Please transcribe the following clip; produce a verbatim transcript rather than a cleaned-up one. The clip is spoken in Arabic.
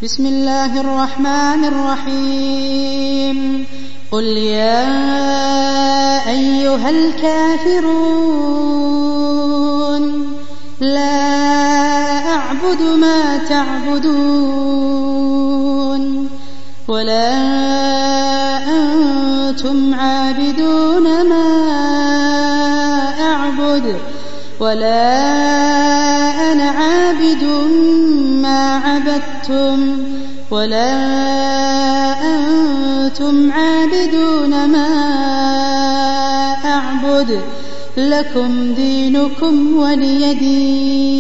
بسم الله الرحمن الرحيم قل يا أيها الكافرون لا أعبد ما تعبدون ولا أنتم عابدون ما أعبد ولا أنا عابد ما عبدتم ولا أنتم عابدون ما أعبد لكم دينكم ولي دين.